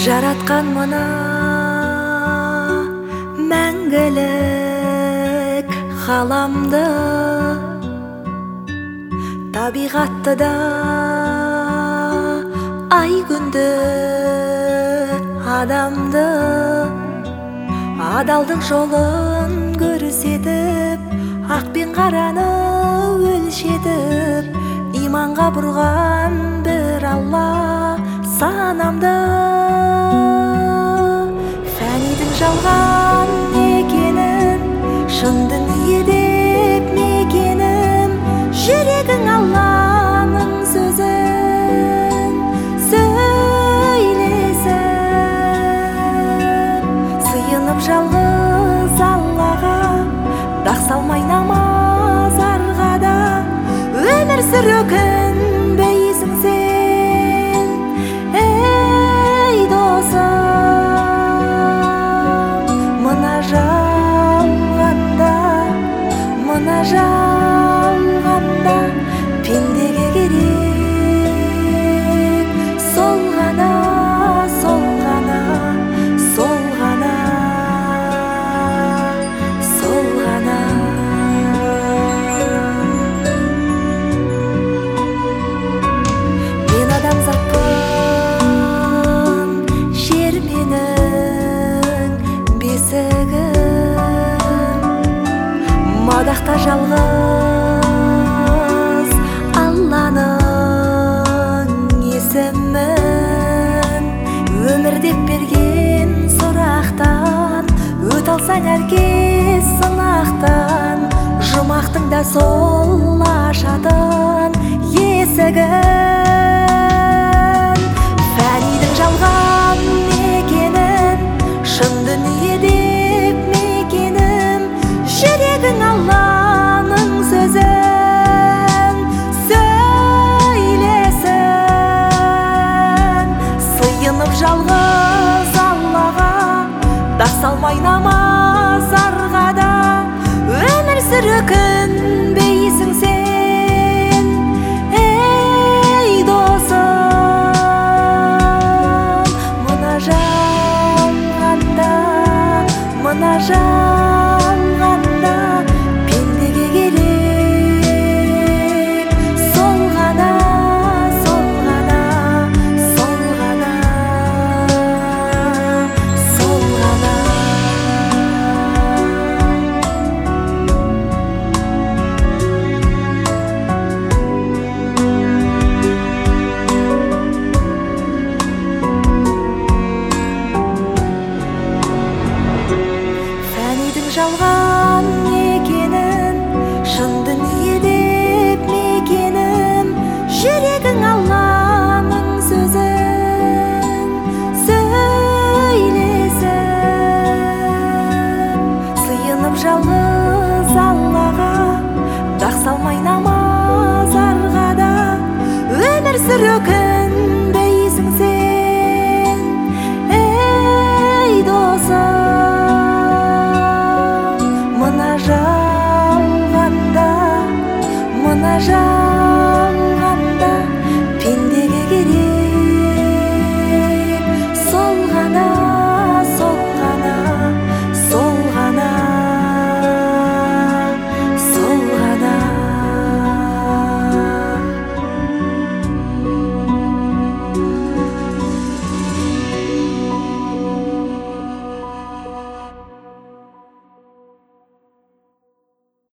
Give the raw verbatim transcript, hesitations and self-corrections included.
жараткан мына мәңгілік ғаламды, табиғатты да ай күнді адамды, адалдық жолын көрсетіп, ақ пен қараны өлшетіп, иманға бұрған бір Алла санамды. Фәнидің жалған екенін, шын дүние деп мекенім, жүрегің Алланың сөзін сөйлесін. Сыйынып жалғыз Аллаға, дақ салмай намаз арғада, өмір сүру күнбейсің сен, ей досым. Мына жалғанда, мына жалғанда пендеге керек сол ғана, сол ғана, сол ғана, сол ғана. Мен адамзатпын, жер менің бесігім, мадақта жалғыз Алланың есімін. Өмір деп берген сұрақтан өт алсаң әркез сынақтан, жұмақтың да сол ашатын есігін. Фәнидің жалған екенін, шын дүние деп мекенім, жүрегің Алланың сөзін сөйлесін. Сыйынып жалғыз Аллаға, дақ салмай намаз арғада, өмір сүру күнбейсің сен, ей досым. Мына жалғанда, мына жалғанда пендеге керек сол ғана, сол ғана, сол ғана, сол ғана. Фәнидің жалған екенін, шын дүние деп мекенім, жүрегің Алланың сөзін сөйлесін. Сыйынып жалғыз Аллаға, дақ салмай намаз арғада, өмір сүру күнбейсің сен, ей досым. Мына жалғанда, мына жалғанда